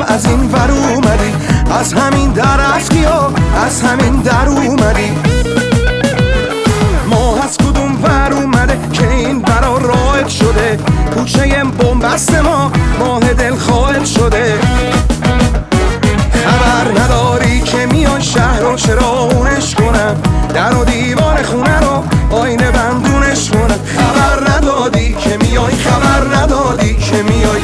از این ور اومدی، از همین در رفتی و از همین در اومدی. ماه از کدوم ور اومده که این برا راحت شده، کوچه بنبست ما ماه دل خواهد شده. خبر نداری که میان شهر رو چراغونش کنن، در و دیوار خونه رو آینه بندونش کنن. خبر ندادی که میای، خبر ندادی که میای.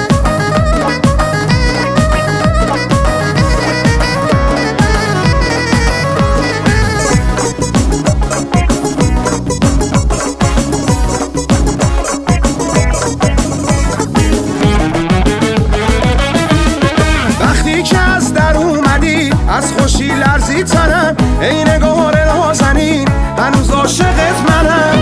وقتی که از در اومدی از خوشی لرزی تنم، ای نگار نازنین هنوز عاشقت منم.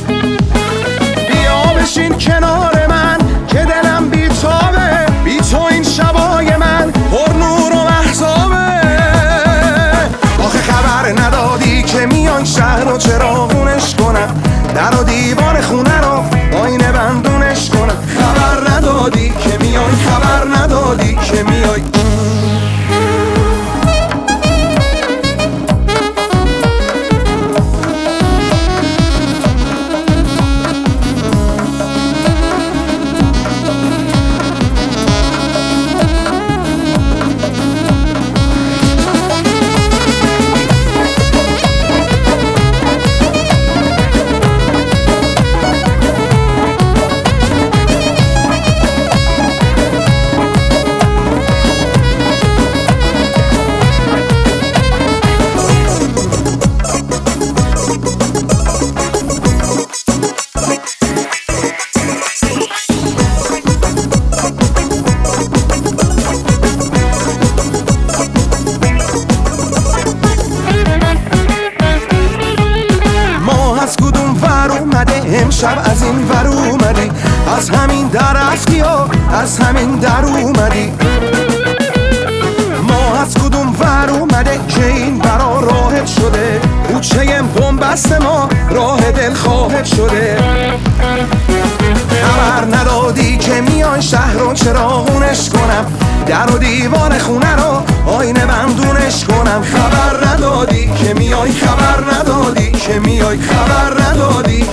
بیا بشین کنار من که دلم بیتابه، بی تو این شبای من پر نور و محتابه. آخه خبر ندادی که میان شهر رو چراغونش کنن، در و دیوار خونه رو آینه بندونش کنن. خبر ندادی که میای، خبر ندادی که میای. امشب از این ور اومدی، از همین در رفتی و از همین در اومدی. ما از کدوم ور اومده که این برا راحت شده، کوچه بنبست ما راه دل خواهد شده. خبر ندادی که میان شهر رو چراغونش کنم، در و دیوار خونه رو آینه بندونش کنم. خبر ندادی که میای، خبر ندادی که میای، خبر ندادی